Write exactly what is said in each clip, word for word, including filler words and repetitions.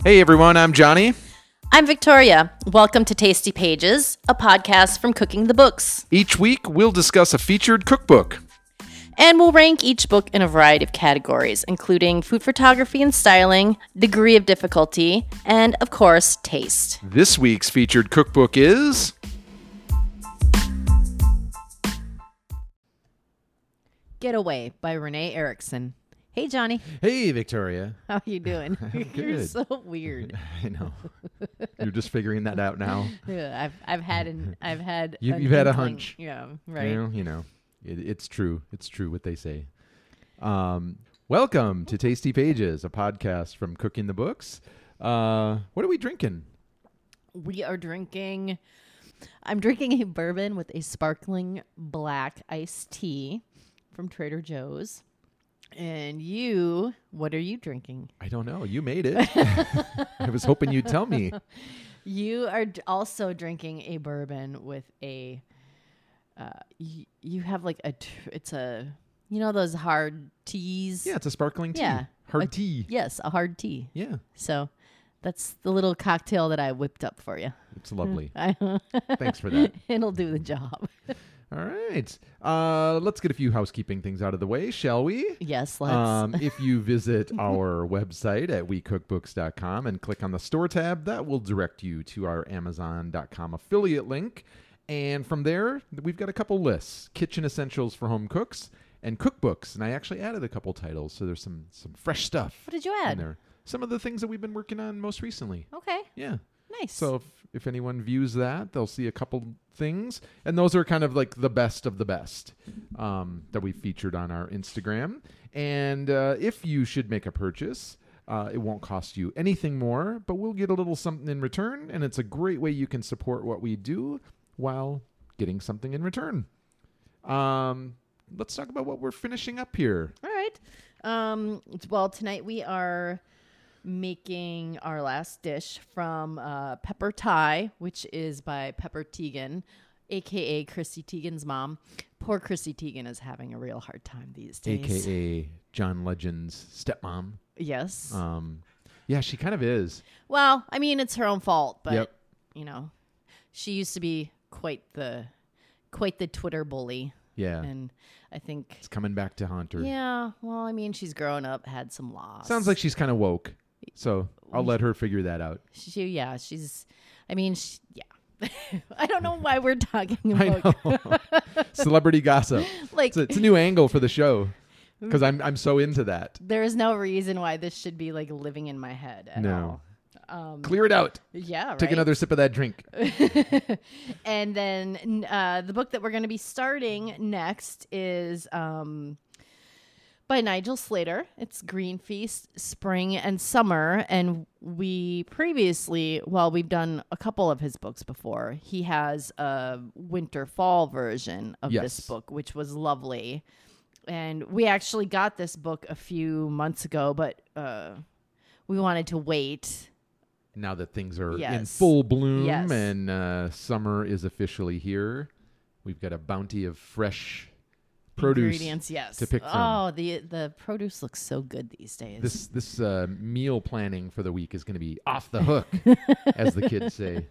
Hey everyone, I'm Johnny. I'm Victoria. Welcome to Tasty Pages, a podcast from Cooking the Books. Each week, we'll discuss a featured cookbook. And we'll rank each book in a variety of categories, including food photography and styling, degree of difficulty, and, of course, taste. This week's featured cookbook is... Get Away by Renee Erickson. Hey, Johnny. Hey, Victoria. How you doing? I'm You're good. so weird. I know. You're just figuring that out now. Yeah, I've I've had an I've had You, an you've had a inkling. hunch. Yeah, right. You know, you know it, it's true. It's true what they say. Um, welcome to Tasty Pages, a podcast from Cooking the Books. Uh, what are we drinking? We are drinking. I'm drinking a bourbon with a sparkling black iced tea from Trader Joe's. And you, what are you drinking? I don't know. You made it. I was hoping you'd tell me. You are d- also drinking a bourbon with a. Uh, y- you have like a. Tr- it's a. You know those hard teas. Yeah, it's a sparkling tea. Yeah. Hard A- tea. Yes, a hard tea. Yeah, So, that's the little cocktail that I whipped up for you. it's lovely. I- Thanks for that. It'll do the job. All right. Uh, let's get a few housekeeping things out of the way, shall we? Yes, let's. Um, if you visit our website at we cook books dot com and click on the store tab, that will direct you to our amazon dot com affiliate link. And from there, we've got a couple lists: kitchen essentials for home cooks and cookbooks. And I actually added a couple titles, so there's some some fresh stuff What did you in add? there. Some of the things that we've been working on most recently. Okay, Yeah. nice. So if, if anyone views that, they'll see a couple things. And those are kind of like the best of the best um, that we featured on our Instagram. And uh, if you should make a purchase, uh, it won't cost you anything more, but we'll get a little something in return. And it's a great way you can support what we do while getting something in return. Um, let's talk about what we're finishing up here. All right. Um, well, tonight we are making our last dish from uh, Pepper Thai, which is by Pepper Teagan, a k a. Chrissy Teigen's mom. Poor Chrissy Teigen is having a real hard time these A days. K A John Legend's stepmom. Yes. Um, yeah, she kind of is. Well, I mean, it's her own fault, but, Yep. you know, she used to be quite the quite the Twitter bully. Yeah. And I think, It's coming back to haunt her. yeah, well, I mean, she's grown up, had some loss. Sounds like she's kind of woke. So I'll let her figure that out. She, yeah, she's, I mean, she, yeah. I don't know why we're talking I about know. Celebrity gossip. like It's a, it's a new angle for the show because I'm I'm so into that. there is no reason why this should be like living in my head at No. all. Um, Clear it out. yeah, right. Take another sip of that drink. And then uh, the book that we're going to be starting next is um, by Nigel Slater. It's Green Feast, Spring and Summer. And we previously, well, we've done a couple of his books before. He has a winter fall version of Yes. this book, which was lovely. And we actually got this book a few months ago, but uh, we wanted to wait. Now that things are in Yes. full bloom Yes. and uh, summer is officially here, we've got a bounty of fresh produce. Ingredients, yes. to pick from. Oh, the the produce looks so good these days. This this uh, meal planning for the week is going to be off the hook, as the kids say.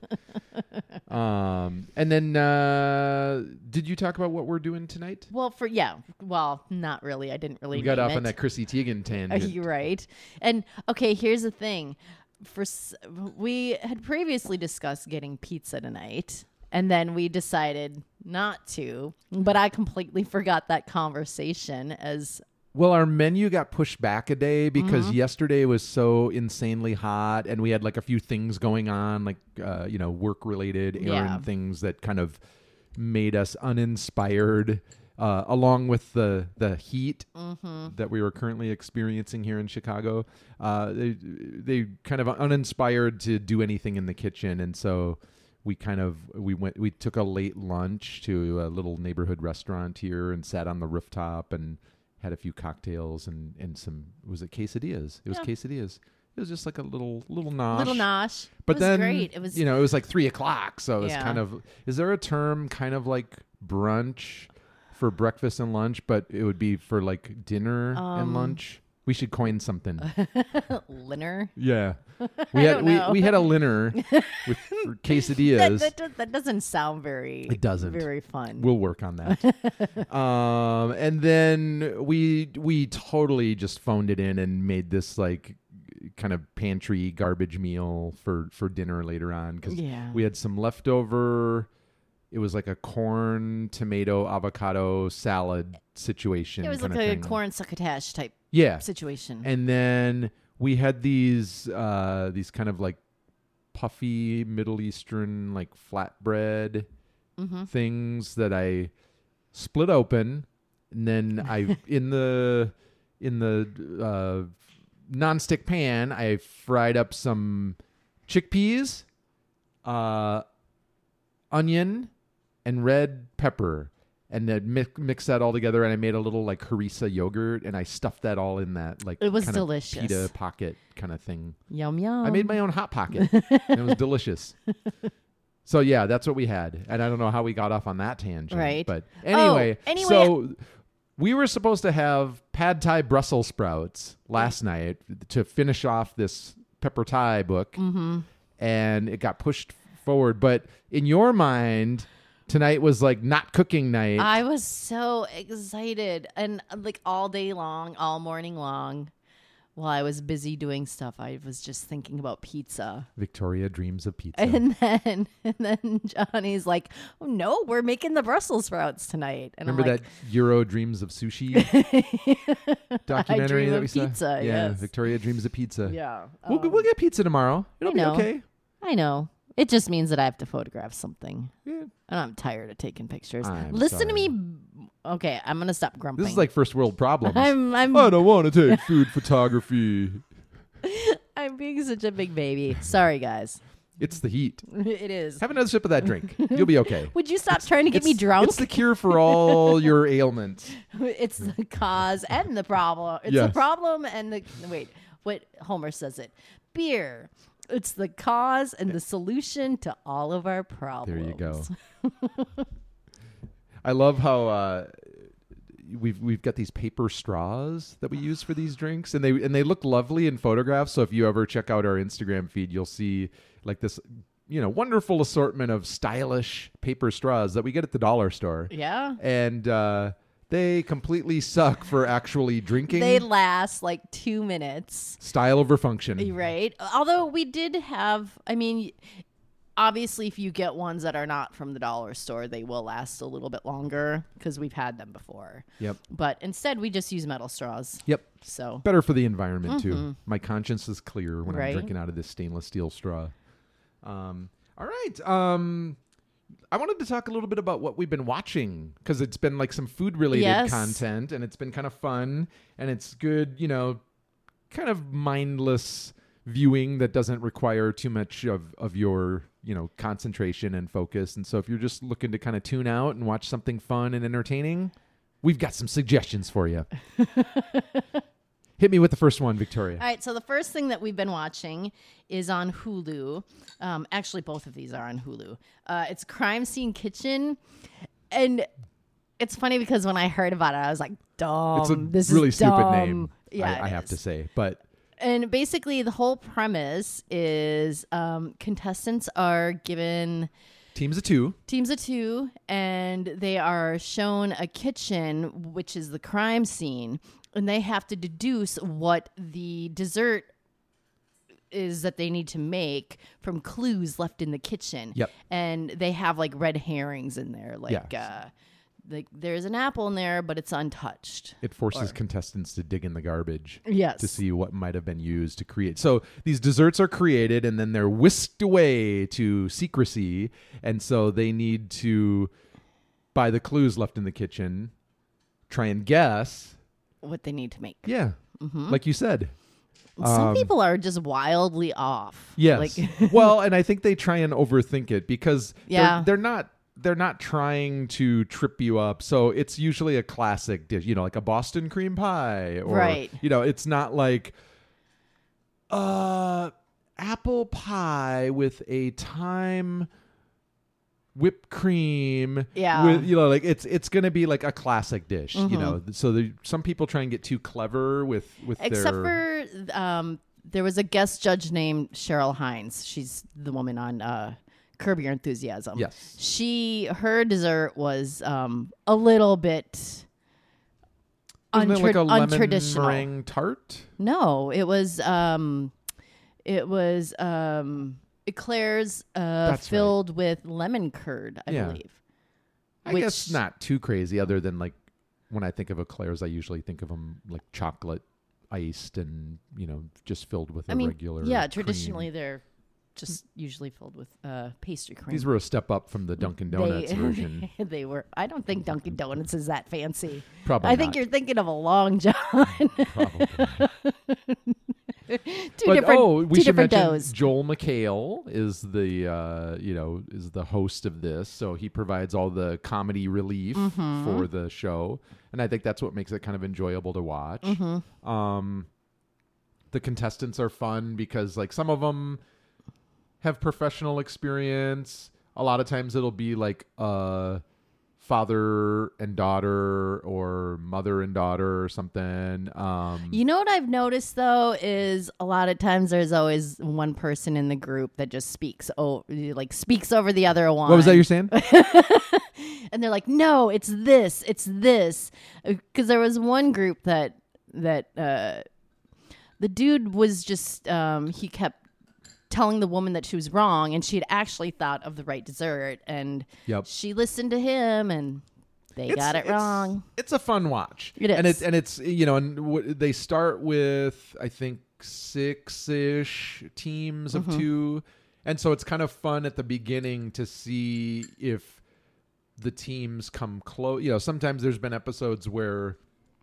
Um, and then, uh, did you talk about what we're doing tonight? well, for yeah, well, not really. I didn't really. We got name off it. on that Chrissy Teigen Uh, tangent. you're right. And okay, here's the thing. For s- we had previously discussed getting pizza tonight, and then we decided not to. But I completely forgot that conversation as Well, our menu got pushed back a day because Mm-hmm. yesterday was so insanely hot, and we had like a few things going on, like uh, you know, work related errand Yeah. things that kind of made us uninspired. Uh, along with the the heat Mm-hmm. that we were currently experiencing here in Chicago, uh, they they kind of uninspired to do anything in the kitchen, and so we kind of we went we took a late lunch to a little neighborhood restaurant here and sat on the rooftop and had a few cocktails and and some was it quesadillas? It was Yeah. quesadillas. It was just like a little little nosh. little nosh. But it was then great. It was you know it was like three o'clock, so it was Yeah. kind of. Is there a term kind of like brunch for breakfast and lunch, but it would be for like dinner Um, and lunch? We should coin something. Linner. Yeah. I We had don't we, know. we had a linner with for quesadillas. That, that, does- that doesn't sound very. It doesn't. Very fun. We'll work on that. um, and then we we totally just phoned it in and made this like kind of pantry garbage meal for for dinner later on because Yeah. we had some leftover. It was like a corn, tomato, avocado salad situation. It was like kinda a thing. corn succotash type Yeah. situation. And then we had these uh, these kind of like puffy Middle Eastern like flatbread Mm-hmm. things that I split open, and then I in the in the uh, nonstick pan I fried up some chickpeas, uh, onion, and red pepper. And then mix, mix that all together, and I made a little like harissa yogurt, and I stuffed that all in that like It was kind of delicious. pita pocket kind of thing. Yum yum. I made my own hot pocket, and it was delicious. So yeah, that's what we had, and I don't know how we got off on that tangent, Right. But anyway, Oh, anyway- so we were supposed to have pad thai Brussels sprouts last night to finish off this pepper thai book, Mm-hmm. and it got pushed forward. But in your mind, tonight was like not cooking night. I was so excited, and uh, like all day long, all morning long, while I was busy doing stuff, I was just thinking about pizza. Victoria dreams of pizza. And then, and then Johnny's like, "Oh no, we're making the Brussels sprouts tonight." And Remember I'm like, that Euro Dreams of Sushi documentary dream that of we saw? pizza, Yeah, yes. Victoria Dreams of Pizza. Yeah, We'll, um, we'll get pizza tomorrow. It'll I be know. okay. I know. It just means that I have to photograph something, Yeah. and I'm tired of taking pictures. I'm Listen to sorry. me. Okay, I'm gonna stop grumping. This is like first world problems. I'm I'm I don't want to take food photography. I'm being such a big baby. Sorry, guys. It's the heat. It is. Have another sip of that drink. You'll be okay. Would you stop trying to get me It's- drunk? It's the cure for all your ailments. It's the cause and the problem. It's the Yes. problem and the wait. What Homer says it. Beer. It's the cause and the solution to all of our problems. There you go. I love how uh, we've we've got these paper straws that we use for these drinks, and they and they look lovely in photographs. So if you ever check out our Instagram feed, you'll see like this, you know, wonderful assortment of stylish paper straws that we get at the dollar store, Yeah. and uh, they completely suck for actually drinking. They last like two minutes. Style over function. Right. Although we did have, I mean, obviously, if you get ones that are not from the dollar store, they will last a little bit longer because we've had them before. Yep. But instead, we just use metal straws. Yep. So, Better for the environment too. My conscience is clear when I'm Right. drinking out of this stainless steel straw. Um, all right. Um, I wanted to talk a little bit about what we've been watching because it's been like some food related Yes. content, and it's been kind of fun, and it's good, you know, kind of mindless viewing that doesn't require too much of, of your, you know, concentration and focus. And so if you're just looking to kind of tune out and watch something fun and entertaining, we've got some suggestions for you. Hit me with the first one, Victoria. all right. So, the first thing that we've been watching is on Hulu. Um, actually, both of these are on Hulu. Uh, it's Crime Scene Kitchen. And it's funny because when I heard about it, I was like, dumb. It's a this really is stupid dumb. name, Yeah, I, I it have to is. say. But And basically, the whole premise is um, contestants are given teams of two. teams of two, and they are shown a kitchen, which is the crime scene, and they have to deduce what the dessert is that they need to make from clues left in the kitchen. Yep. And they have like red herrings in there, like Yes. uh, like there's an apple in there, but it's untouched. It forces Or- contestants to dig in the garbage Yes. to see what might have been used to create. So these desserts are created and then they're whisked away to secrecy. And so they need to, by the clues left in the kitchen, try and guess. what they need to make. Yeah. Mm-hmm. Like you said. Some Um, people are just wildly off. Yes. Like, Well, and I think they try and overthink it because Yeah. they're, they're not they're not trying to trip you up. So it's usually a classic dish, you know, like a Boston cream pie or Right. you know, it's not like uh apple pie with a thyme whipped cream. Yeah. With, you know, like it's it's gonna be like a classic dish. Mm-hmm. You know, so the, some people try and get too clever with with Except their. for um, there was a guest judge named Cheryl Hines. She's the woman on uh, Curb Your Enthusiasm. Yes. She her dessert was um, a little bit Wasn't it untra- like a lemon untraditional. meringue tart? No, it was um, it was um, eclairs uh, That's filled with lemon curd, I Yeah. believe. I Which- guess not too crazy. Other than like when I think of eclairs, I usually think of them like chocolate iced and you know just filled with a I mean, regular. yeah, cream. traditionally they're just usually filled with uh, pastry cream. These were a step up from the Dunkin' Donuts they, version. they were. I don't think Dunkin' Donuts is that fancy. Probably. I think not. you're thinking of a Long John. Probably. two But different, oh, we two should different mention doughs. Joel McHale is the uh, you know is the host of this, so he provides all the comedy relief Mm-hmm. for the show, and I think that's what makes it kind of enjoyable to watch. Mm-hmm. Um, the contestants are fun because like some of them have professional experience. A lot of times it'll be like a father and daughter or mother and daughter or something. Um, You know what I've noticed though is a lot of times there's always one person in the group that just speaks oh like speaks over the other one. what was that you're saying? And they're like, no, it's this, it's this, because there was one group that that uh, the dude was just um, he kept telling the woman that she was wrong, and she had actually thought of the right dessert, and Yep. she listened to him, and they It's- got it it's- wrong. It's a fun watch. It and is. it's and it's you know, and w- they start with I think six ish teams of Mm-hmm. two, and so it's kind of fun at the beginning to see if the teams come close. You know, sometimes there's been episodes where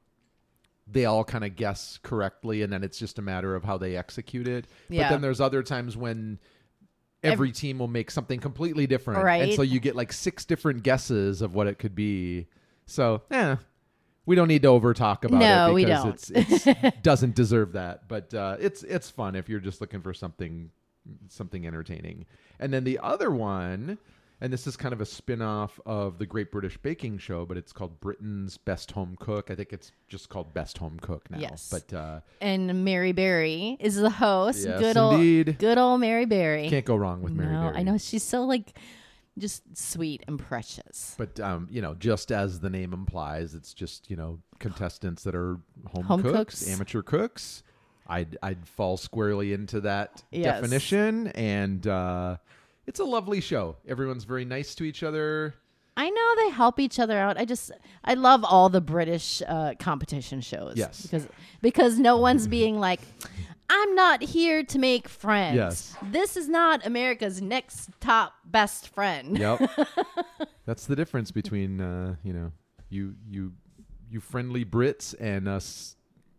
they all kind of guess correctly, and then it's just a matter of how they execute it. But Yeah. then there's other times when every team will make something completely different. And Right. so you get like six different guesses of what it could be. So, yeah, we don't need to over talk about No, it we because don't. it's, it's doesn't deserve that. But uh, it's it's fun if you're just looking for something something entertaining. And then the other one, and this is kind of a spin-off of the Great British Baking Show, but it's called Britain's Best Home Cook. I think it's just called Best Home Cook now. Yes. But uh, And Mary Berry is the host. Yes, good old, indeed. good old Mary Berry. can't go wrong with Mary no, Berry. I know she's so like just sweet and precious. But um, you know, just as the name implies, it's just you know contestants that are home, Home cooks, cooks. amateur cooks. I'd I'd fall squarely into that Yes. definition, and uh, it's a lovely show. Everyone's very nice to each other. I know they help each other out. I just I love all the British uh, competition shows. Yes. because because no one's being like, I'm not here to make friends. Yes. This is not America's next top best friend. Yep, that's the difference between uh, you know you you you friendly Brits and us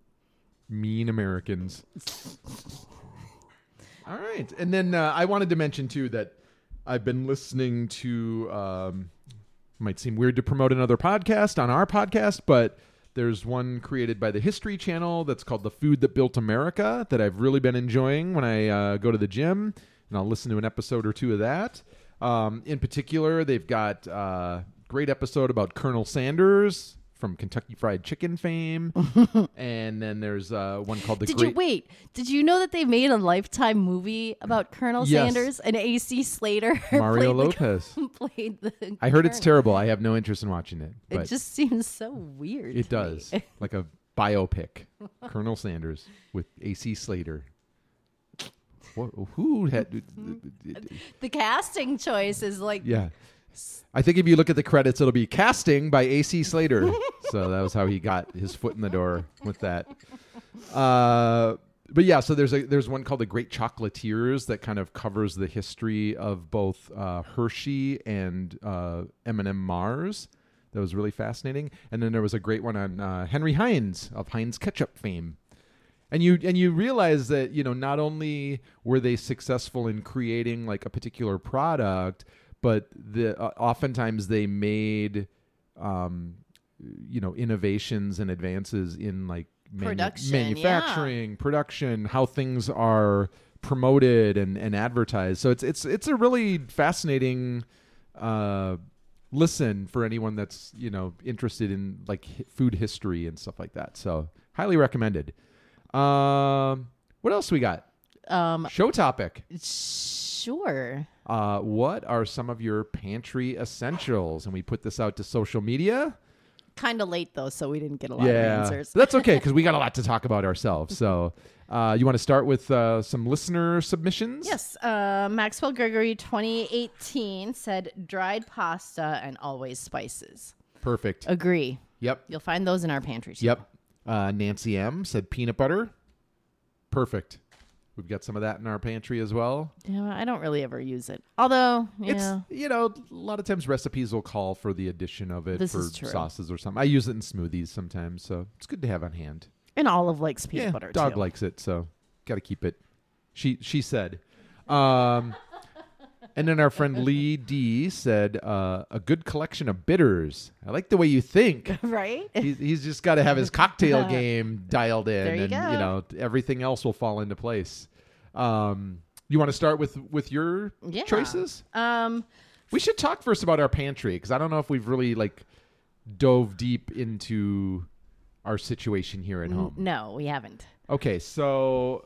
mean Americans. All right, and then uh, I wanted to mention too that I've been listening to. Um, might seem weird to promote another podcast on our podcast, but there's one created by the History Channel that's called The Food That Built America that I've really been enjoying when I uh, go to the gym, and I'll listen to an episode or two of that. Um, in particular, they've got a uh, great episode about Colonel Sanders from Kentucky Fried Chicken fame, and then there's uh, one called The Did Great... you wait? Did you know that they made a Lifetime movie about Colonel Yes. Sanders and A C Slater? Mario played the- Lopez. played the. I heard it's colonel. terrible. I have no interest in watching it. It But just seems so weird. it to me. does. Like a biopic. Colonel Sanders with A C Slater. What, who had... The casting choice is like Yeah. I think if you look at the credits, it'll be casting by A C Slater. So that was how he got his foot in the door with that. Uh, but yeah, so there's a there's one called The Great Chocolatiers that kind of covers the history of both uh, Hershey and uh, M and M Mars. That was really fascinating. And then there was a great one on uh, Henry Heinz of Heinz ketchup fame. And you and you realize that, you know, not only were they successful in creating like a particular product, but the uh, oftentimes they made um, you know, innovations and advances in like manu- Production, manufacturing, production, how things are promoted and, and advertised. So it's it's it's a really fascinating uh, listen for anyone that's, you know, interested in like hi- food history and stuff like that. So highly recommended. Um, what else we got? Um, Show topic. sure. Uh, what are some of your pantry essentials? And we put this out to social media. Kind of late though, so we didn't get a lot Yeah, of answers. that's okay because we got a lot to talk about ourselves. So, uh, you want to start with uh, some listener submissions? Yes, uh, Maxwell Gregory twenty eighteen said dried pasta and always spices. Perfect. Agree. Yep. You'll find those in our pantry. Too. Yep. Uh, Nancy M said peanut butter. Perfect. We've got some of that in our pantry as well. Yeah, I don't really ever use it. Although, you It's, know, you know, a lot of times recipes will call for the addition of it This for is true. sauces or something. I use it in smoothies sometimes, so it's good to have on hand. and Olive likes peanut yeah, butter dog too. likes it, so got to keep it. She she said. Um, and then our friend Lee D said, uh, a good collection of bitters. I like the way you think. Right? he's, he's just got to have his cocktail game dialed in, There you and go. you know everything else will fall into place. Um, you want to start with with your Yeah. choices? Um, We should talk first about our pantry because I don't know if we've really like dove deep into our situation here at n- home. no, we haven't. Okay, so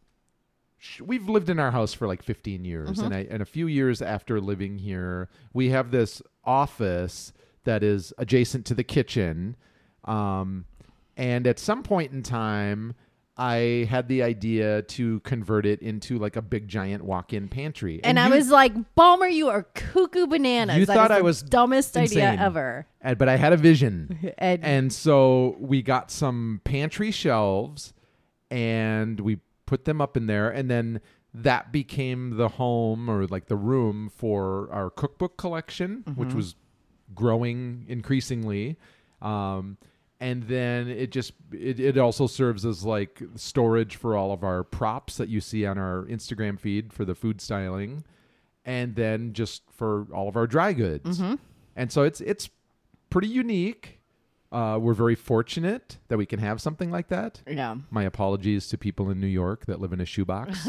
sh- we've lived in our house for like fifteen years, Mm-hmm. and I, and a few years after living here, we have this office that is adjacent to the kitchen. Um, and at some point in time, I had the idea to convert it into like a big giant walk-in pantry. And, I you- was like, Balmer, you are cuckoo bananas. You That thought is I the was dumbest idea insane. ever. and- but I had a vision. And, And so we got some pantry shelves and we put them up in there. And then that became the home or like the room for our cookbook collection, which was growing increasingly. Um, and then it just, it, it also serves as like storage for all of our props that you see on our Instagram feed for the food styling. And then just for all of our dry goods. And so it's, it's pretty unique. Uh, we're very fortunate that we can have something like that. yeah. My apologies to people in New York that live in a shoebox.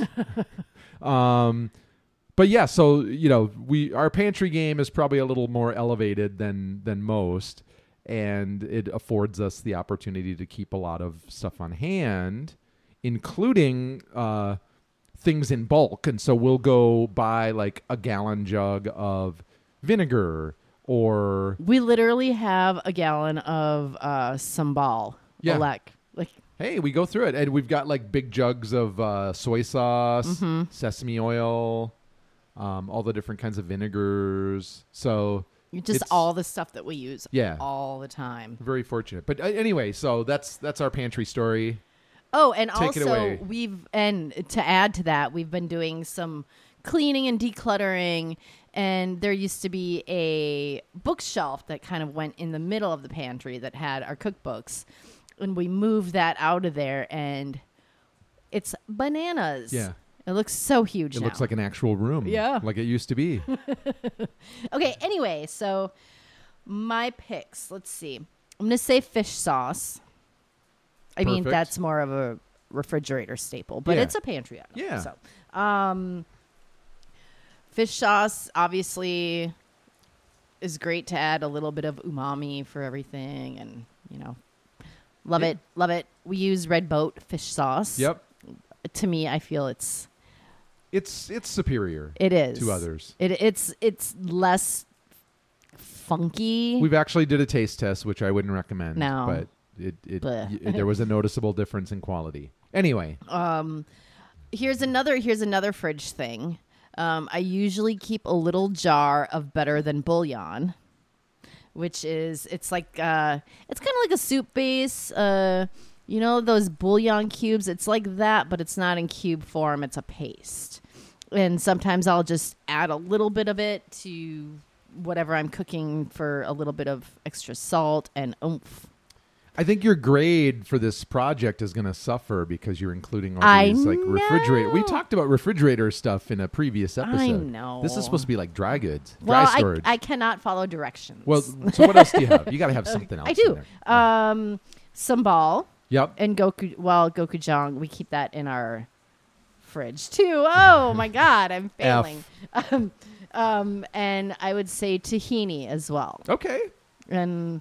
um, but yeah, so you know, we our pantry game is probably a little more elevated than than most, and it affords us the opportunity to keep a lot of stuff on hand, including uh, things in bulk. And so we'll go buy like a gallon jug of vinegar. Or We literally have a gallon of uh, sambal. Yeah. Elec. Like, hey, we go through it, and we've got like big jugs of uh, soy sauce, Mm-hmm. sesame oil, um, all the different kinds of vinegars. So just It's- all the stuff that we use Yeah. all the time. very fortunate. But uh, anyway, so that's that's our pantry story. Oh, and Take it also away. we've and to add to that, we've been doing some cleaning and decluttering, and there used to be a bookshelf that kind of went in the middle of the pantry that had our cookbooks, and we moved that out of there, and it's bananas. Yeah. It looks so huge It now. looks like an actual room, Yeah. like it used to be. Okay, anyway, so my picks. Let's see. I'm going to say fish sauce. I mean, Perfect. that's more of a refrigerator staple, but Yeah. it's a pantry item. Yeah. So, um, fish sauce obviously is great to add a little bit of umami for everything, and, you know, love Yeah. it. Love it. We use Red Boat fish sauce. Yep, To me, I feel it's it's it's superior it is to others. It it's it's less funky. We've actually did a taste test, which I wouldn't recommend. No. but it, it Bleh. y- there was a noticeable difference in quality. Anyway, Um, here's another here's another fridge thing. Um, I usually keep a little jar of Better Than Bouillon, which is it's like uh, it's kind of like a soup base. Uh, you know those bouillon cubes? It's like that, but it's not in cube form. It's a paste. And sometimes I'll just add a little bit of it to whatever I'm cooking for a little bit of extra salt and oomph. I think your grade for this project is going to suffer because you're including all I these like refrigerator. We know. talked about refrigerator stuff in a previous episode. I know. This is supposed to be like dry goods, Well, dry I, storage. I cannot follow directions. well, so what else do you have? You got to have something else. I in do. there. Um, sambal Yep. and goku. Well, gochujang. We keep that in our fridge too. Oh my God, I'm failing. Um, um, and I would say tahini as well. Okay. And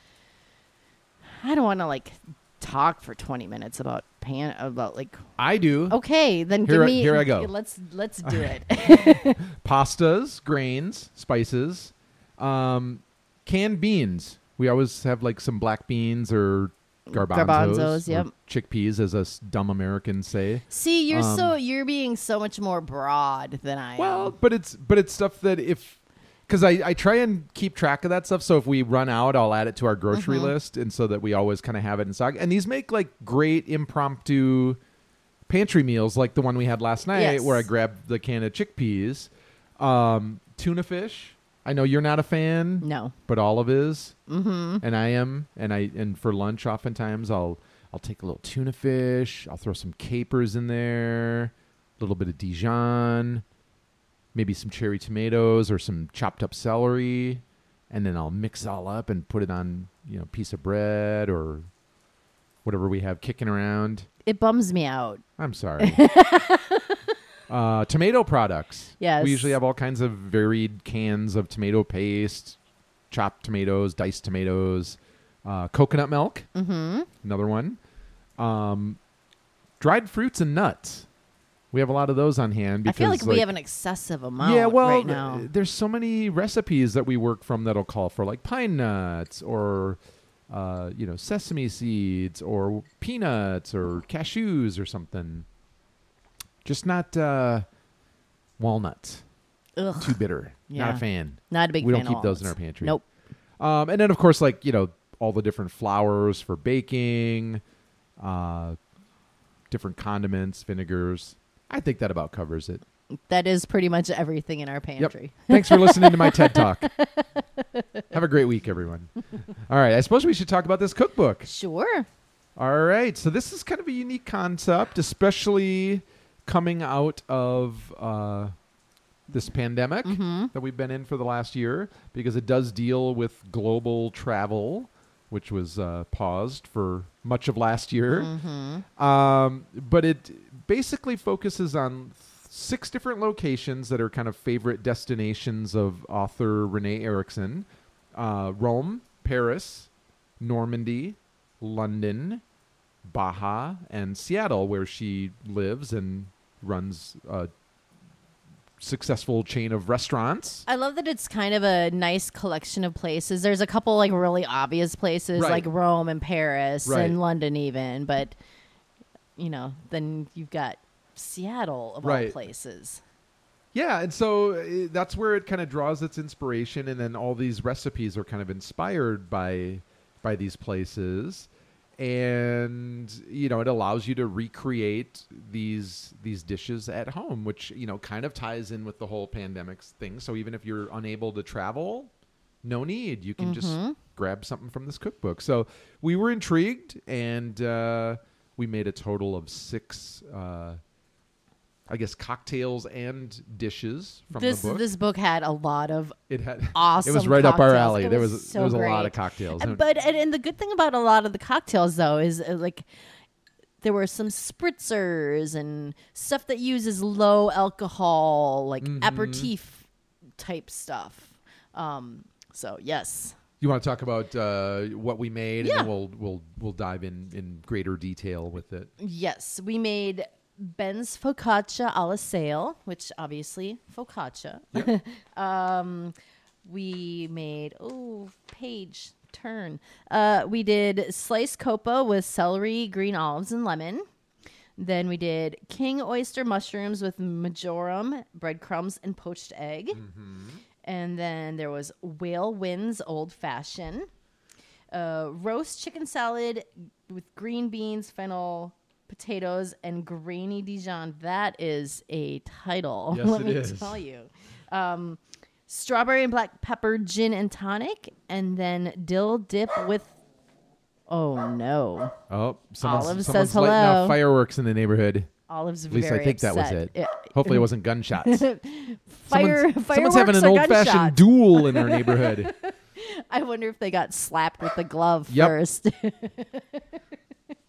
I don't want to like talk for twenty minutes about pan about like. I do. Okay, then Here give I- me. here I go. Let's let's do it. Pastas, grains, spices, um, canned beans. We always have like some black beans or garbanzos, Garbanzos, or yep. chickpeas, as us dumb Americans say. See, you're Um, so you're being so much more broad than I Well, am. but it's but it's stuff that if because I, I try and keep track of that stuff. So if we run out, I'll add it to our grocery Mm-hmm. list, and so that we always kind of have it in stock. And these make like great impromptu pantry meals, like the one we had last night, Yes. where I grabbed the can of chickpeas, um, tuna fish. I know you're not a fan, No. but Olive is, mm-hmm. and I am. And I and for lunch, oftentimes I'll I'll take a little tuna fish. I'll throw some capers in there, a little bit of Dijon, maybe some cherry tomatoes or some chopped up celery, and then I'll mix it all up and put it on, you know, a piece of bread or whatever we have kicking around. It bums me out. I'm sorry. uh, tomato products. Yes. We usually have all kinds of varied cans of tomato paste, chopped tomatoes, diced tomatoes, uh, coconut milk. Mm-hmm. Another one. Um, dried fruits and nuts. We have a lot of those on hand. I Because, feel like, we have an excessive amount yeah, well, right now. th- there's so many recipes that we work from that'll call for like pine nuts or, uh, you know, sesame seeds or peanuts or cashews or something. Just not uh, walnuts. Ugh. Too bitter. Not Yeah. a fan. Not a big we fan don't keep of those in our walnuts. pantry. Nope. Um, and then, of course, like, you know, all the different flours for baking, uh, different condiments, vinegars. I think that about covers it. That is pretty much everything in our pantry. Thanks for listening to my TED Talk. Have a great week, everyone. All right. I suppose we should talk about this cookbook. Sure. All right. So this is kind of a unique concept, especially coming out of uh, this pandemic Mm-hmm. that we've been in for the last year, because it does deal with global travel, which was uh, paused for much of last year. Mm-hmm. Um, but it basically focuses on six different locations that are kind of favorite destinations of author Renee Erikson. Uh, Rome, Paris, Normandy, London, Baja, and Seattle, where she lives and runs a successful chain of restaurants. I love that it's kind of a nice collection of places. There's a couple like really obvious places Right. like Rome and Paris Right. and London even, but you know, then you've got Seattle of all Right. places. Yeah, and so uh, that's where it kind of draws its inspiration, and then all these recipes are kind of inspired by by these places, and you know it allows you to recreate these these dishes at home, which you know kind of ties in with the whole pandemic thing. So even if you're unable to travel, no need, you can just grab something from this cookbook. So we were intrigued, and uh, we made a total of six. Uh, I guess cocktails and dishes from This the book. this book had a lot of it had awesome It was right up our cocktails. alley. It there was was so there was a lot great. of cocktails. Uh, But and, and the good thing about a lot of the cocktails though is uh, like there were some spritzers and stuff that uses low alcohol, like Mm-hmm. aperitif type stuff. Um, so yes, you want to talk about uh, what we made, Yeah. and then we'll we'll we'll dive in in greater detail with it. yes, we made Ben's focaccia alla sale, which obviously focaccia. Yep. um, we made oh page turn. Uh, we did sliced copa with celery, green olives, and lemon. Then we did king oyster mushrooms with majoram, breadcrumbs, and poached egg. Mm-hmm. And then there was Whale Winds Old Fashioned. Uh, roast chicken salad with green beans, fennel, potatoes, and grainy Dijon. That is a title. Yes, let it me is. tell you. Um, strawberry and black pepper gin and tonic, and then dill dip with. Oh no! Oh, someone's, Olive someone's says lighting hello. off fireworks in the neighborhood. Olive's At least very I think that was upset. it. Hopefully, it wasn't gunshots. Fire, someone's, someone's having fireworks an or old-fashioned gunshots. duel in our neighborhood. I wonder if they got slapped with the glove Yep. first.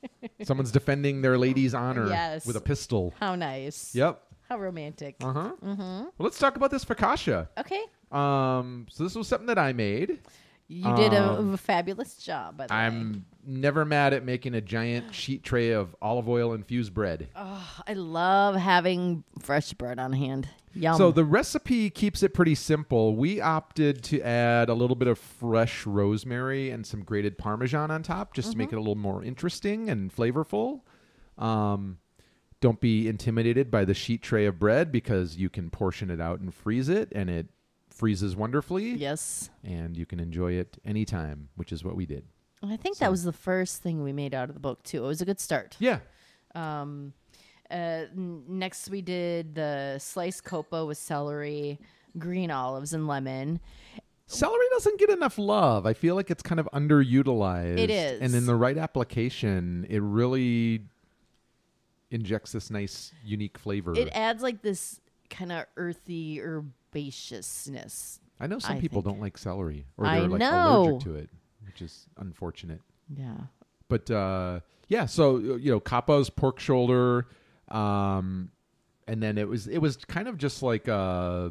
Someone's defending their lady's honor Yes. with a pistol. How nice. Yep. How romantic. Uh huh. Mm-hmm. Well, let's talk about this focaccia. Okay. Um, so this was something that I made. You did a, Um, a fabulous job, by the way. I'm never mad at making a giant sheet tray of olive oil infused bread. Oh, I love having fresh bread on hand. Yum. So the recipe keeps it pretty simple. We opted to add a little bit of fresh rosemary and some grated Parmesan on top just to make it a little more interesting and flavorful. Um, don't be intimidated by the sheet tray of bread because you can portion it out and freeze it, and it freezes wonderfully. Yes. And you can enjoy it anytime, which is what we did. And I think So- that was the first thing we made out of the book, too. It was a good start. Yeah. Um, uh, n- next, we did the sliced copa with celery, green olives, and lemon. Celery doesn't get enough love. I feel like it's kind of underutilized. It is. And in the right application, it really injects this nice, unique flavor. It adds like this kind of earthy herbaceousness. I know some I people think. don't like celery or I they're like know. allergic to it, which is unfortunate. Yeah. But uh, yeah, so you know, Kappa's pork shoulder, um, and then it was it was kind of just like a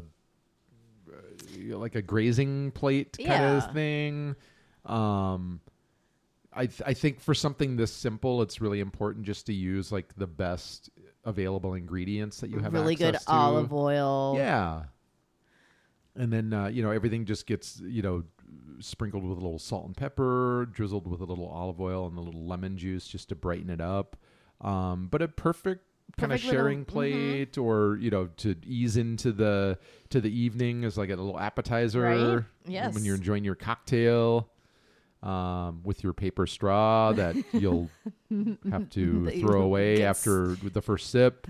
uh, like a grazing plate kind Yeah. of thing. Um, I th- I think for something this simple, it's really important just to use like the best available ingredients that you have. Really good access to. olive oil. Yeah. And then, uh, you know, everything just gets, you know, sprinkled with a little salt and pepper, drizzled with a little olive oil and a little lemon juice just to brighten it up. Um, but a perfect kind of Perfect little- sharing plate or, you know, to ease into the to the evening as like a little appetizer. Right? Yes. When you're enjoying your cocktail. Um, with your paper straw that you'll have to That you throw away gets- after the first sip.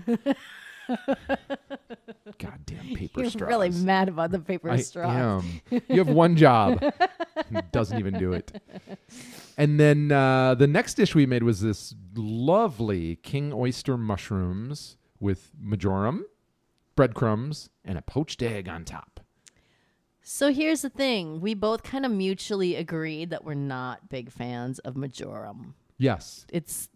Goddamn paper You're straws. really mad about the paper I straw. am. You have one job. He doesn't even do it. And then uh, the next dish we made was this lovely king oyster mushrooms with marjoram, breadcrumbs, and a poached egg on top. So here's the thing. We both kind of mutually agreed that we're not big fans of marjoram. Yes. It's,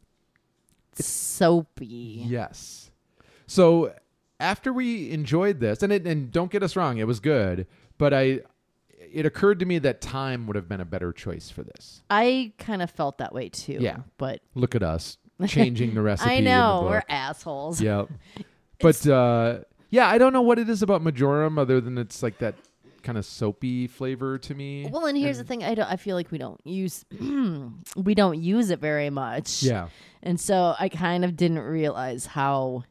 soapy. Yes. So after we enjoyed this, and it, and don't get us wrong, it was good, but I it occurred to me that thyme would have been a better choice for this. I kind of felt that way too. Yeah. But Look at us changing the recipe. I in the know, book. we're assholes. Yep. But uh, yeah, I don't know what it is about marjoram other than it's like that kind of soapy flavor to me. Well, and here's the thing. I don't I feel like we don't use we don't use it very much. Yeah. And so I kind of didn't realize how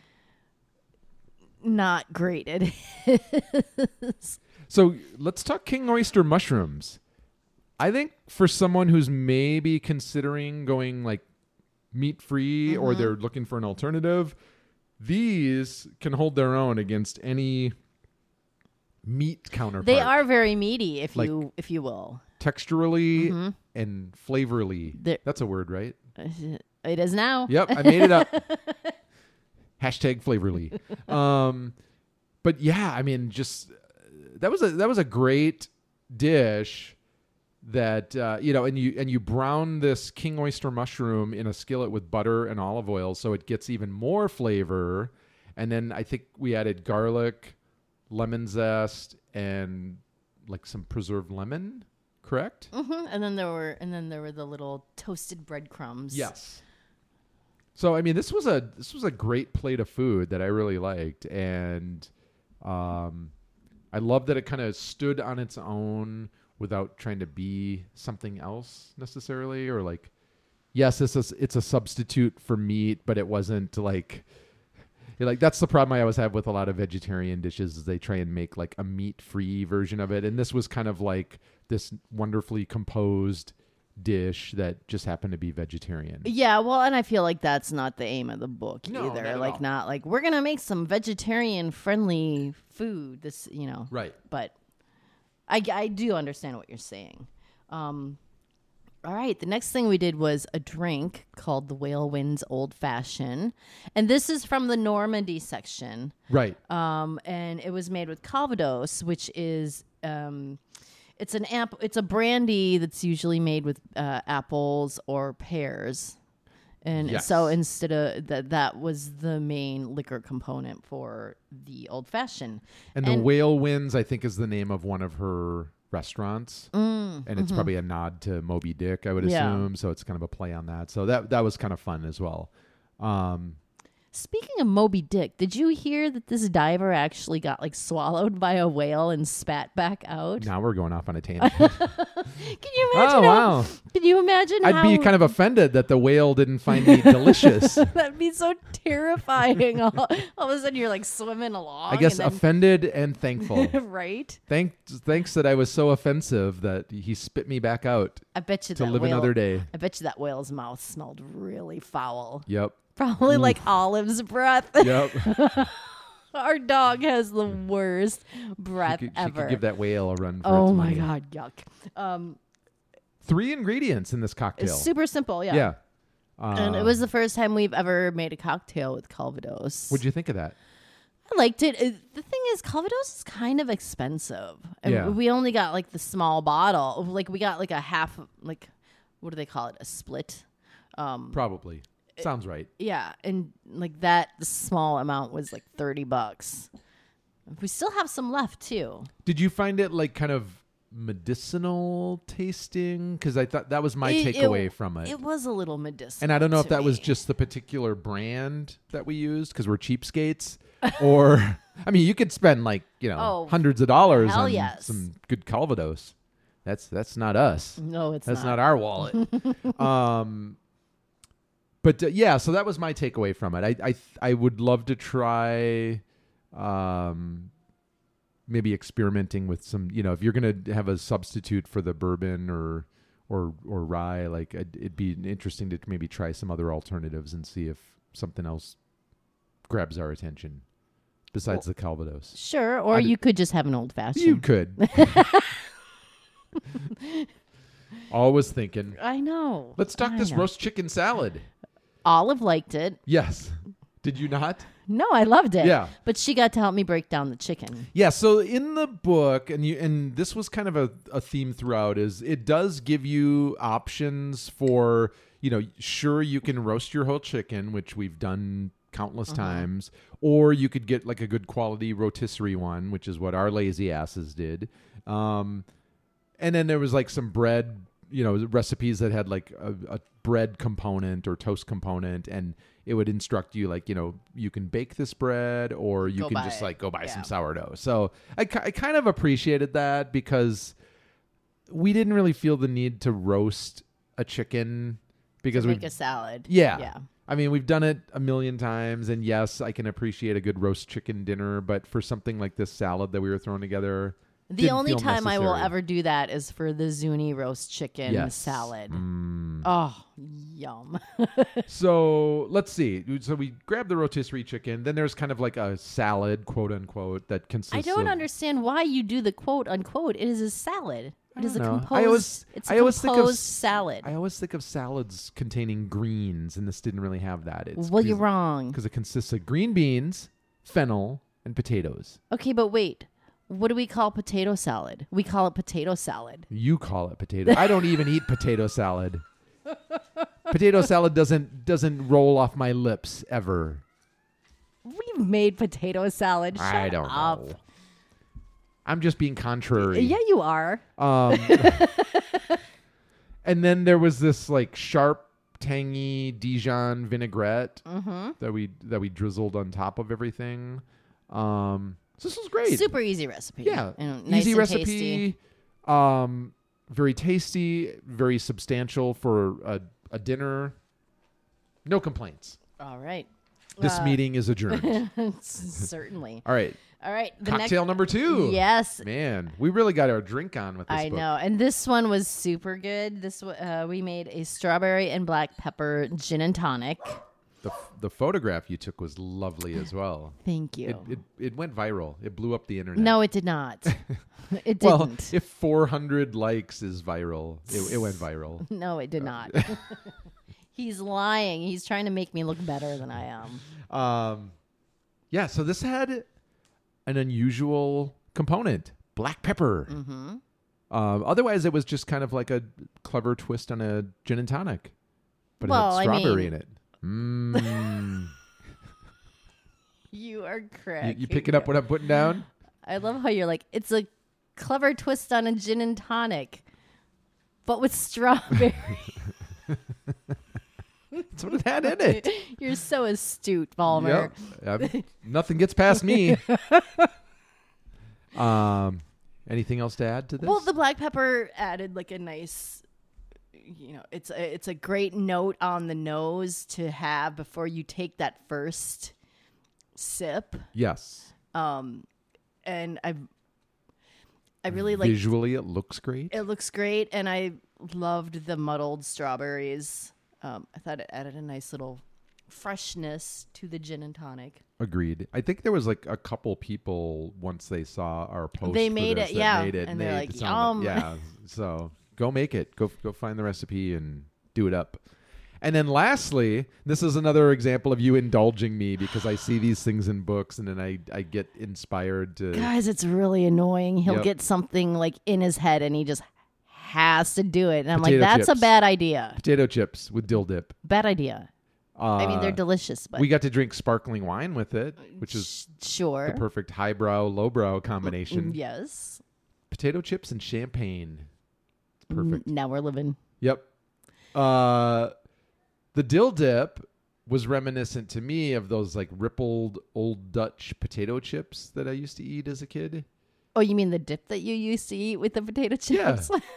not great it is. So let's talk king oyster mushrooms. I think for someone who's maybe considering going like meat free or Mm-hmm. they're looking for an alternative, these can hold their own against any meat counterpart. They are very meaty, if Like- you if you will. texturally Mm-hmm. and flavorly. They're- That's a word, right? It is now. Yep, I made it up. Hashtag flavorly. Um, but yeah, I mean, just that was a that was a great dish. That uh, you know, and you and you brown this king oyster mushroom in a skillet with butter and olive oil, so it gets even more flavor. And then I think we added garlic, lemon zest, and like some preserved lemon. Correct? hmm And then there were and then there were the little toasted breadcrumbs. Yes. So I mean, this was a this was a great plate of food that I really liked, and um, I love that it kind of stood on its own without trying to be something else necessarily, or like, yes, this is it's a substitute for meat, but it wasn't like. Like that's the problem I always have with a lot of vegetarian dishes is they try and make like a meat-free version of it, and this was kind of like this wonderfully composed dish that just happened to be vegetarian. Yeah, well, and I feel like that's not the aim of the book No, either. not at like all. not like we're gonna make some vegetarian friendly food. This, you know, Right. but I, I do understand what you're saying. Um, all right, the next thing we did was a drink called the Whale Winds Old Fashioned, and this is from the Normandy section. Right. Um, and it was made with Calvados, which is um, it's an amp- it's a brandy that's usually made with uh, apples or pears, And Yes. so instead of that, that was the main liquor component for the old fashioned. And the And- Whale Winds, I think, is the name of one of her restaurants. Mm, And it's probably a nod to Moby Dick, I would Yeah. assume. So it's kind of a play on that. So that that was kind of fun as well. Um, Speaking of Moby Dick, did you hear that this diver actually got like swallowed by a whale and spat back out? now we're going off on a tangent. Can you imagine? Oh, how, wow. Can you imagine? I'd how, be kind of offended that the whale didn't find me delicious. That'd be so terrifying. all, all of a sudden, you're like swimming along. I guess and offended and thankful. then, right? Thanks, thanks that I was so offensive that he spit me back out I bet you to that live whale, another day. I bet you that whale's mouth smelled really foul. Yep. Probably like Olive's breath. Yep. Our dog has the worst breath she, could, she ever. could give that whale a run for oh its my money. god, yuck. Um, Three ingredients in this cocktail. it's super simple, yeah. yeah. And it Um, was the first time we've ever made a cocktail with Calvados. What'd you think of that? I liked it. It- The thing is, Calvados is kind of expensive. And Yeah. we only got like the small bottle. Like we got like a half, like, what do they call it? A split. Um, Probably. Sounds right. yeah. And like that small amount was like thirty bucks. We still have some left too. Did you find it like kind of medicinal tasting? Because I thought that was my It- it- takeaway from it. It was a little medicinal. And I don't know if to that was me. just the particular brand that we used because we're cheapskates, or I mean, you could spend like you know Oh, hundreds of dollars hell on yes. some good Calvados. That's that's not us. No, it's That's not. not our wallet. um, but uh, yeah, so that was my takeaway from it. I I th- I would love to try, um, maybe experimenting with some. You know, if you're gonna have a substitute for the bourbon or or or rye, like it'd, it'd be interesting to maybe try some other alternatives and see if something else grabs our attention besides the Calvados. Sure, or I- you could just have an old fashioned. You could. Always thinking. I know. Let's talk I this know. roast chicken salad. Olive liked it. Yes. Did you not? No, I loved it. Yeah. But she got to help me break down the chicken. Yeah. So in the book, and you and this was kind of a, a theme throughout, is it does give you options for, you know, sure you can roast your whole chicken, which we've done countless times, or you could get like a good quality rotisserie one, which is what our lazy asses did. Um, and then there was like some bread, you know, recipes that had like a, a bread component or toast component, and it would instruct you like, you know, you can bake this bread or you Go can buy just it. like go buy Yeah. some sourdough. So I, ki- I kind of appreciated that because we didn't really feel the need to roast a chicken because we Make a salad. yeah. Yeah. I mean, we've done it a million times, and yes, I can appreciate a good roast chicken dinner, but for something like this salad that we were throwing together, The didn't only feel time I will necessary. ever do that is for the Zuni roast chicken Yes. salad. Mm. Oh, yum. So let's see. So we grabbed the rotisserie chicken. Then there's kind of like a salad, quote unquote, that consists I don't of, understand why you do the quote unquote. It is a salad. It is a don't know. I composed. always- it's a I always think of composed s- salad. I always think of salads containing greens, and this didn't really have that. It's well, you're wrong. because it consists of green beans, fennel, and potatoes. Okay, but wait. What do we call potato salad? We call it potato salad. You call it potato. I don't even eat potato salad. Potato salad doesn't doesn't roll off my lips ever. We've made potato salad. Shut I don't up. know. I'm just being contrary. Yeah, you are. Um, and then there was this like sharp, tangy Dijon vinaigrette Mm-hmm. that we that we drizzled on top of everything. Um, so this was great. Super easy recipe. Yeah, And nice easy and recipe. tasty. Um, very tasty, very substantial for a, a dinner. No complaints. All right. This Uh, meeting is adjourned. Certainly. All right, All right. The cocktail next, number two. Yes. Man, we really got our drink on with this I book. know. And this one was super good. This wa- uh, we made a strawberry and black pepper gin and tonic. The the photograph you took was lovely as well. Thank you. It, it it went viral. It blew up the internet. no, it did not. It didn't. Well, if four hundred likes is viral, it, it went viral. no, it did not. He's lying. He's trying to make me look better than I am. Um, yeah. So this had an unusual component: black pepper. Mm-hmm. Um, otherwise, it was just kind of like a clever twist on a gin and tonic. but Well, I it had strawberry mean- in it. Mmm. You are you, correct. you picking up what I'm putting down? I love how you're like, it's a clever twist on a gin and tonic, but with strawberry. That's what it had in it. You're so astute, Balmer. Yep. Um, nothing gets past me. um, anything else to add to this? Well, the black pepper added like a nice, you know, it's a, it's a great note on the nose to have before you take that first sip. yes. Um, and I, I really like. Visually, it looks great. It looks great, and I loved the muddled strawberries. Um, I thought it added a nice little freshness to the gin and tonic. Agreed. I think there was like a couple people once they saw our post. They for made this it, that yeah, made it, and they they're like, sounded- "Yum." Yeah. So go make it. Go go find the recipe and do it up. And then lastly, this is another example of you indulging me because I see these things in books and then I, I get inspired to. Guys, it's really annoying. He'll Yep. get something like in his head, and he just has to do it. And I'm Potato like, that's chips. a bad idea. Potato chips with dill dip. Bad idea. Uh, I mean, they're delicious, but we got to drink sparkling wine with it, which is sh- sure. the perfect highbrow, lowbrow combination. Yes. Potato chips and champagne. It's N- perfect. now we're living. Yep. Uh, the dill dip was reminiscent to me of those like rippled old Dutch potato chips that I used to eat as a kid. Oh, you mean the dip that you used to eat with the potato chips? Yeah.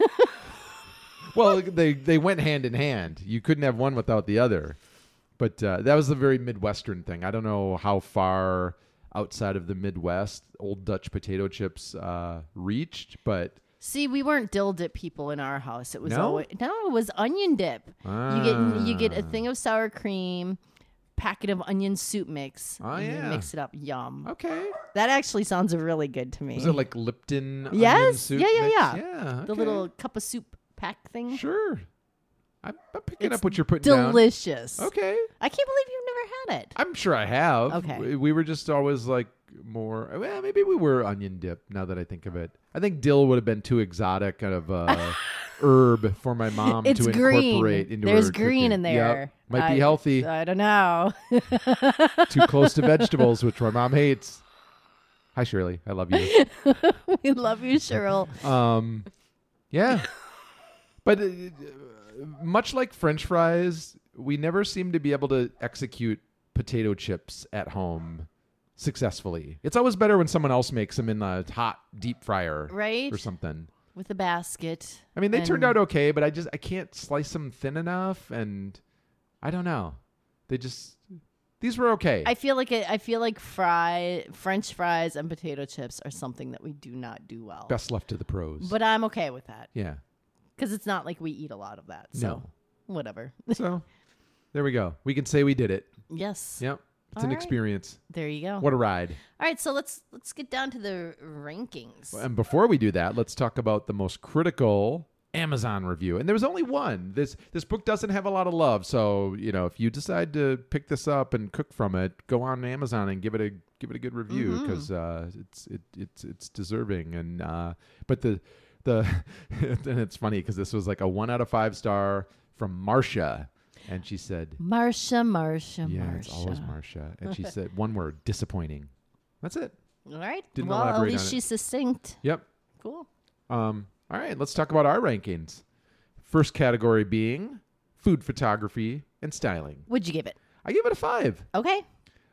Well, they they went hand in hand. You couldn't have one without the other. But uh, that was a very Midwestern thing. I don't know how far outside of the Midwest old Dutch potato chips uh, reached, but See, we weren't dill dip people in our house. It was No? always no, it was onion dip. You get you get a Ah. thing of sour cream, packet of onion soup mix, Oh, and you yeah. mix it up. Yum. okay. That actually sounds really good to me. Was it like Lipton onion Yes. soup Yeah, yeah, mix? yeah. Yeah. the okay. little cup of soup pack thing? Sure. I'm, I'm picking It's up what you're putting down. Delicious. Okay. I can't believe you've never had it. I'm sure I have. Okay. We, we were just always like more, well, maybe we were onion dip now that I think of it. I think dill would have been too exotic kind of uh, herb for my mom It's to green. incorporate into There's her green cooking. in Yep. there. Might I- be healthy. I don't know. Too close to vegetables, which my mom hates. Hi, Shirley. I love you. We love you, Cheryl. Um, yeah. But uh, much like French fries, we never seem to be able to execute potato chips at home successfully. It's always better when someone else makes them in the hot deep fryer Right? or something. With a basket. I mean, they turned And- out okay, but I just I can't slice them thin enough, and I don't know. They just these were okay. I feel like it, I feel like fry French fries and potato chips are something that we do not do well. Best left to the pros. But I'm okay with that yeah. because it's not like we eat a lot of that. So No. whatever. So there we go. We can say we did it. Yes. Yep. It's All an right. experience. There you go. What a ride. All right, so let's let's get down to the rankings. And before we do that, let's talk about the most critical Amazon review. And there was only one. This this book doesn't have a lot of love, so you know if you decide to pick this up and cook from it, go on Amazon and give it a give it a good review Mm-hmm. because uh, it's it, it's it's deserving. And uh, but the the and it's funny because this was like a one out of five star from Marcia, and she said, Marcia, Marcia, "Yeah, Marcia. it's always Marcia," and she said one word: disappointing. That's it. All right. Didn't well, at elaborate least on it. she's succinct. Yep. Cool. Um, all right, let's talk about our rankings. First category being food photography and styling. What'd you give it? I give it a five. Okay.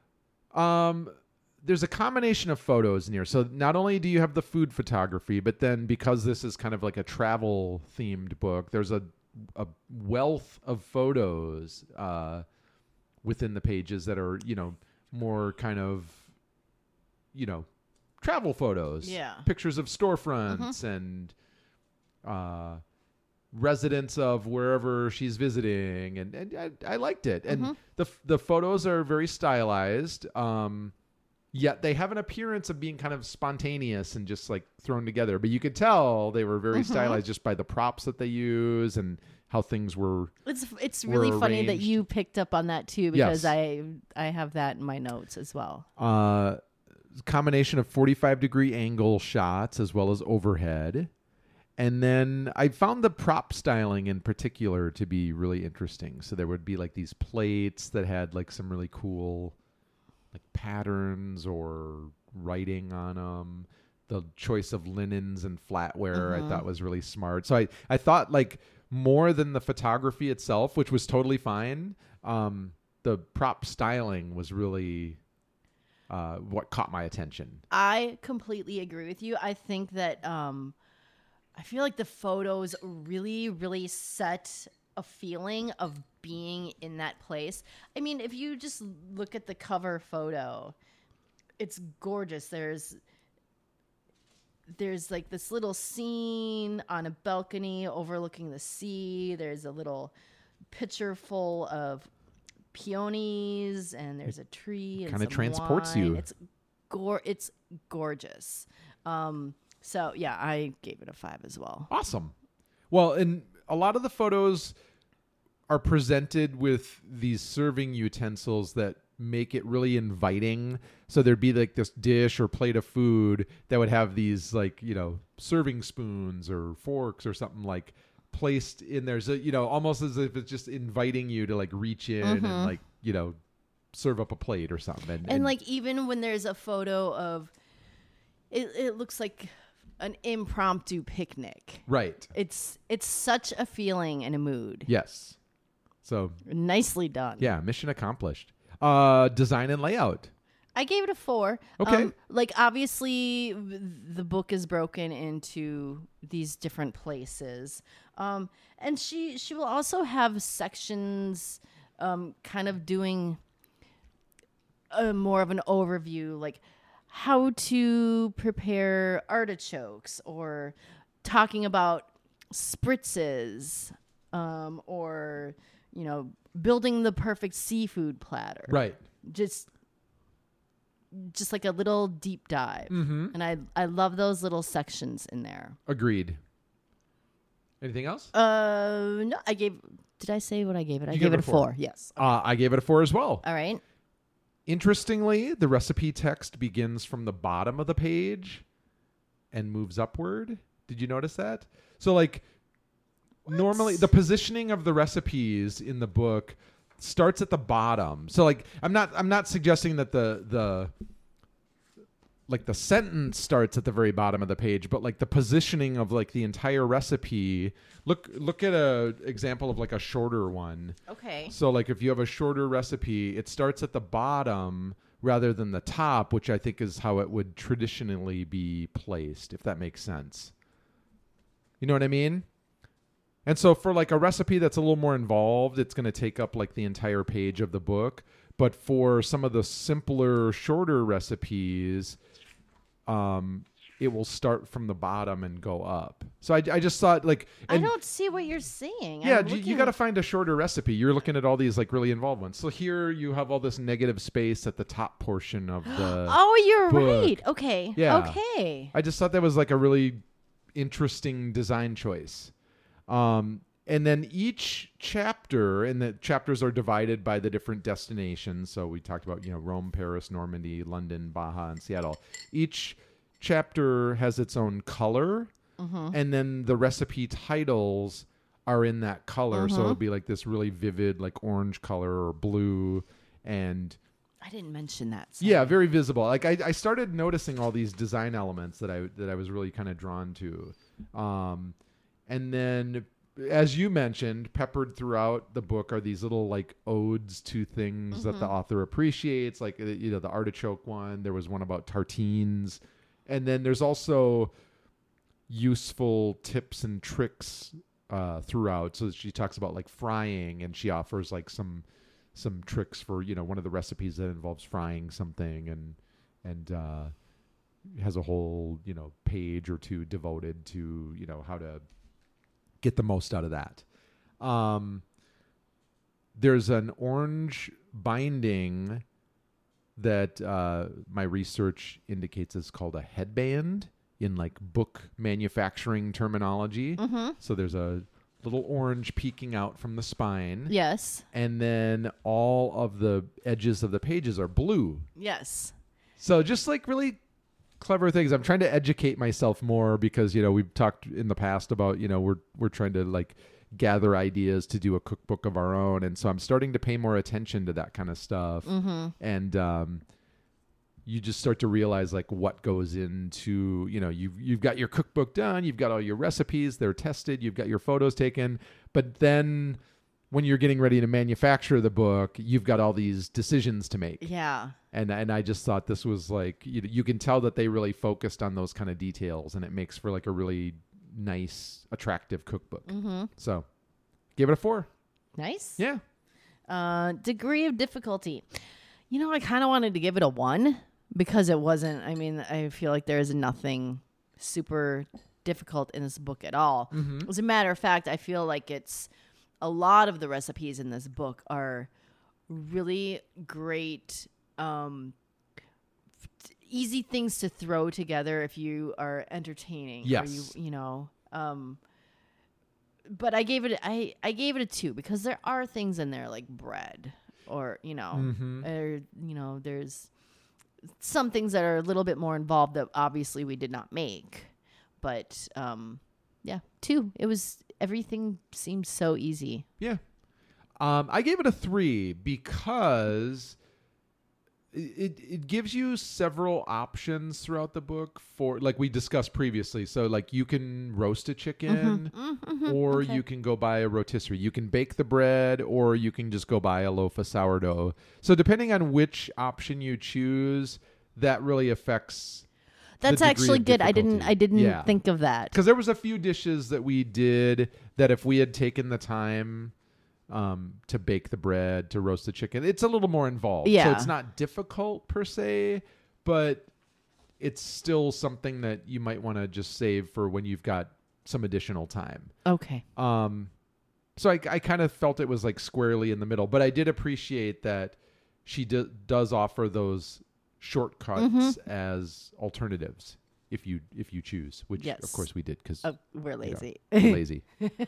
Um, there's a combination of photos in here. So not only do you have the food photography, but then because this is kind of like a travel themed book, there's a a wealth of photos uh, within the pages that are, you know, more kind of, you know, travel photos. Yeah. Pictures of storefronts and uh, residents of wherever she's visiting. And, and I, I liked it. And the, f- the photos are very stylized. Um, yet they have an appearance of being kind of spontaneous and just like thrown together. But you could tell they were very stylized just by the props that they use and how things were. It's it's were really funny that arranged. you picked up on that too because Yes. I I have that in my notes as well. Uh, combination of forty-five degree angle shots as well as overhead. And then I found the prop styling in particular to be really interesting. So there would be like these plates that had like some really cool like patterns or writing on them. The choice of linens and flatware Mhm. I thought was really smart. So I, I thought like more than the photography itself, which was totally fine, um, the prop styling was really uh, what caught my attention. I completely agree with you. I think that um, I feel like the photos really, really set a feeling of being in that place. I mean, if you just look at the cover photo, it's gorgeous. There's there's like this little scene on a balcony overlooking the sea. There's a little picture full of peonies, and there's a tree. And Kinda some transports wine. you. It's gor. It's gorgeous. Um, so yeah, I gave it a five as well. Awesome. Well, and a lot of the photos are presented with these serving utensils that make it really inviting. So there'd be like this dish or plate of food that would have these like, you know, serving spoons or forks or something like placed in there. So, you know, almost as if it's just inviting you to like reach in Mhm. and like, you know, serve up a plate or something. And, And like even when there's a photo of it, it looks like an impromptu picnic. right. It's it's such a feeling and a mood. Yes. So Nicely done. yeah, mission accomplished. Uh, design and layout. I gave it a four. Okay. Um, like obviously v- the book is broken into these different places. Um, and she she will also have sections um, kind of doing a more of an overview, like how to prepare artichokes or talking about spritzes um, or, you know, building the perfect seafood platter. Right. Just just like a little deep dive. Mm-hmm. And I I love those little sections in there. Agreed. Anything else? Uh no, I gave did I say what I gave it? I You gave gave it it a a four. four. Yes. Uh, I gave it a four as well. All right. Interestingly, the recipe text begins from the bottom of the page and moves upward. Did you notice that? So, like, normally the positioning of the recipes in the book starts at the bottom. So, like, I'm not I'm not suggesting that the the like the sentence starts at the very bottom of the page, but like the positioning of like the entire recipe. Look look at a example of like a shorter one. Okay. So like if you have a shorter recipe, it starts at the bottom rather than the top, which I think is how it would traditionally be placed, if that makes sense. You know what I mean? And so for like a recipe that's a little more involved, it's going to take up like the entire page of the book. But for some of the simpler, shorter recipes, um, it will start from the bottom and go up. So I, I just thought like... I and- don't see what you're saying. yeah, I'm you, you looking- got to find a shorter recipe. You're looking at all these like really involved ones. So here you have all this negative space at the top portion of the... Oh, you're book. right. Okay. Yeah. Okay. I just thought that was like a really interesting design choice. Um, and then each chapter, and the chapters are divided by the different destinations. So we talked about, you know, Rome, Paris, Normandy, London, Baja, and Seattle. Each chapter has its own color, Mm-hmm. and then the recipe titles are in that color. So Mhm. it'll be like this really vivid, like orange color or blue, and I didn't mention that. yeah, sorry. very visible. Like I, I started noticing all these design elements that I that I was really kind of drawn to, um, and then as you mentioned, peppered throughout the book are these little like odes to things that the Mhm. author appreciates. Like uh, you know, the artichoke one. There was one about tartines, and then there's also useful tips and tricks uh, throughout. So she talks about like frying, and she offers like some some tricks for, you know, one of the recipes that involves frying something, and and uh, has a whole, you know, page or two devoted to, you know, how to get the most out of that. Um, there's an orange binding that uh, my research indicates is called a headband in like book manufacturing terminology. Mm-hmm. So there's a little orange peeking out from the spine. Yes. And then all of the edges of the pages are blue. Yes. So just like really clever things. I'm trying to educate myself more because, you know, we've talked in the past about, you know, we're we're trying to like gather ideas to do a cookbook of our own. And so I'm starting to pay more attention to that kind of stuff. Mm-hmm. And um, you just start to realize like what goes into, you know, you've, you've got your cookbook done, you've got all your recipes, they're tested, you've got your photos taken. But then when you're getting ready to manufacture the book, you've got all these decisions to make. Yeah. And and I just thought this was like, you, you can tell that they really focused on those kind of details, and it makes for like a really nice, attractive cookbook. Mm-hmm. So give it a four. Nice. Yeah. Uh, degree of difficulty. You know, I kind of wanted to give it a one because it wasn't, I mean, I feel like there is nothing super difficult in this book at all. Mm-hmm. As a matter of fact, I feel like it's a lot of the recipes in this book are really great, um, easy things to throw together if you are entertaining. Yes. Or you, you know, um, but I gave it, I, I gave it a two because there are things in there like bread or, you know, Mm-hmm. or, you know, there's some things that are a little bit more involved that obviously we did not make, but, um, yeah, two, it was, everything seemed so easy. Yeah. Um, I gave it a three because it it gives you several options throughout the book for, like we discussed previously. So like you can roast a chicken Mm-hmm, or okay. you can go buy a rotisserie. You can bake the bread or you can just go buy a loaf of sourdough. So depending on which option you choose, that really affects That's the degree actually of good. I didn't, difficulty. I didn't Yeah. think of that. Because there was a few dishes that we did that if we had taken the time um, to bake the bread, to roast the chicken, it's a little more involved. So Yeah. it's not difficult per se, but it's still something that you might want to just save for when you've got some additional time. Okay. Um, so I, I kind of felt it was like squarely in the middle, but I did appreciate that she do, does offer those shortcuts Mm-hmm. as alternatives if you if you choose, which Yes. of course we did because Oh, we're lazy. lazy.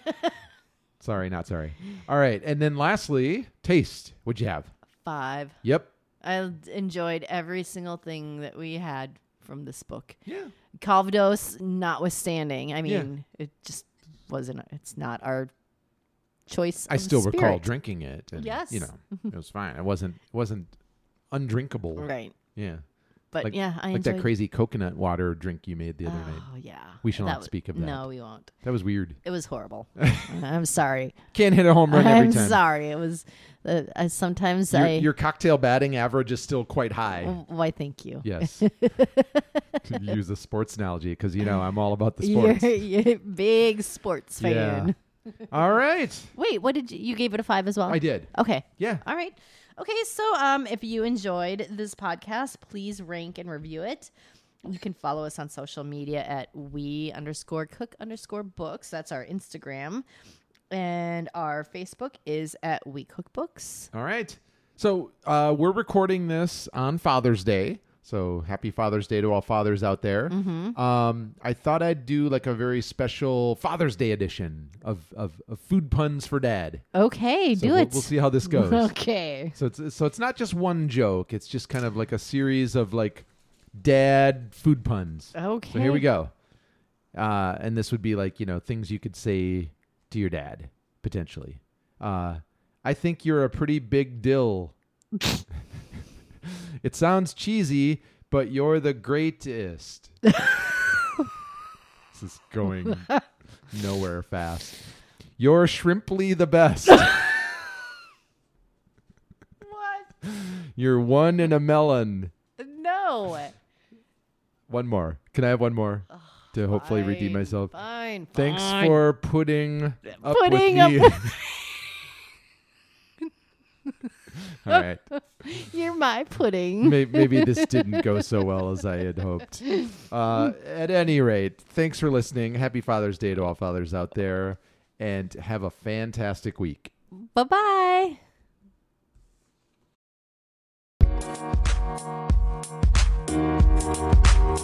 Sorry, not sorry. All right, and then lastly, taste. What'd you have? Five. Yep. I enjoyed every single thing that we had from this book. Yeah. Calvados notwithstanding. I Yeah. mean, it just wasn't, it's not our choice. I of still recall spirit. drinking it. And, Yes. You know, it was fine. It wasn't it wasn't undrinkable. Right. Yeah. But Like- yeah, I like enjoyed that crazy coconut water drink you made the other night. Oh, yeah. We shall That not was- speak of that. No, we won't. That was weird. It was horrible. I'm sorry. Can't hit a home run every I'm time. sorry. It was, uh, I, sometimes Your, I, your cocktail batting average is still quite high. Oh, why, thank you. Yes. To use a sports analogy because, you know, I'm all about the sports. You're, you're a big sports fan. All right. Wait, what did you, you gave it a five as well? I did. Okay. Yeah. All right. Okay, so um, if you enjoyed this podcast, please rank and review it. You can follow us on social media at we underscore cook underscore books. That's our Instagram. And our Facebook is at We Cook Books. All right. So uh, we're recording this on Father's Day. So happy Father's Day to all fathers out there. Mm-hmm. Um, I thought I'd do like a very special Father's Day edition of, of, of food puns for dad. Okay, So do we'll, it. We'll see how this goes. Okay. So it's so it's not just one joke. It's just kind of like a series of like dad food puns. Okay. So here we go. Uh, and this would be like, you know, things you could say to your dad, potentially. Uh, I think you're a pretty big dill. It sounds cheesy, but you're the greatest. This is going nowhere fast. You're shrimply the best. What? You're one in a melon. No. One more. Can I have one more to hopefully redeem Fine, myself? Fine. Thanks fine. for putting up Putting with up me. All right. You're my pudding. Maybe, maybe this didn't go so well as I had hoped. Uh, at any rate, thanks for listening. Happy Father's Day to all fathers out there, and have a fantastic week. Bye bye.